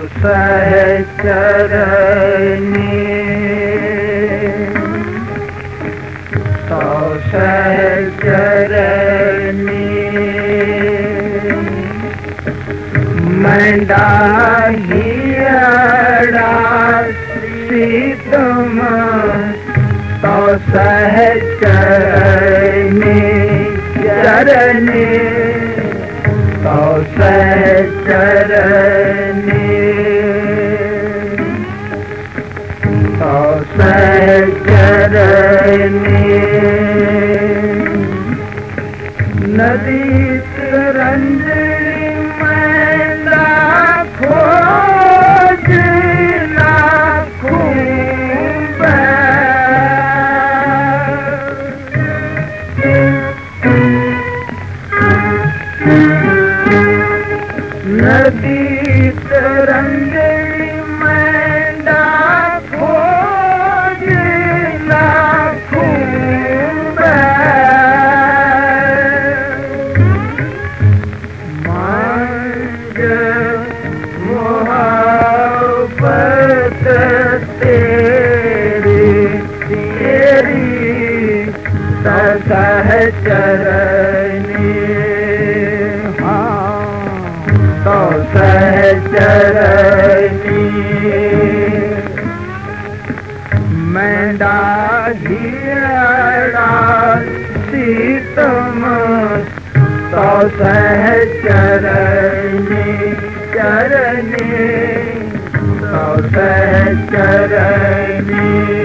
सहचरणी तो सहचरणी मंडाहियड़ा सीतम तो सहचरणी चरणी तो सहचरणी तो सहचरणी नदी तरंजनी मैंदा खोज लाखों नदी तरंजनी मैंदा खोज लाखों मांग मोहब्बत तेरी तेरी सहचरणी तो सहचरणी मंडाहियड़ा सीतम तो सहचरणी चरणी तो सहचरणी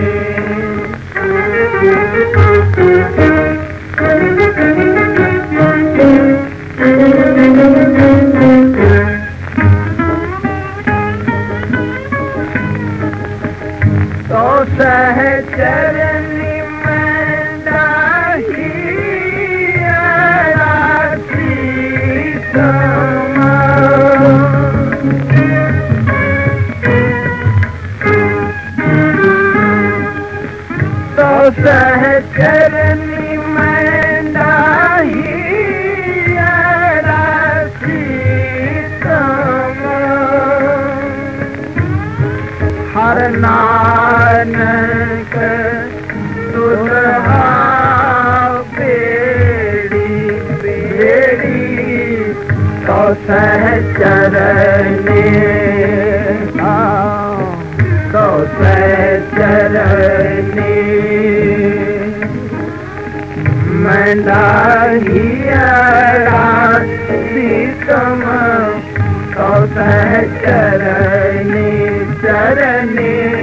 तो सहचरणी मंडाहियड़ा सीतम तो सहचरणी मंडाहियड़ा सीतम हर नानक दुल्हा बेड़ी बेड़ी तो सहचरणी तो सहचरणी मंडाहियड़ा सीतम तो सहचरणी चरणी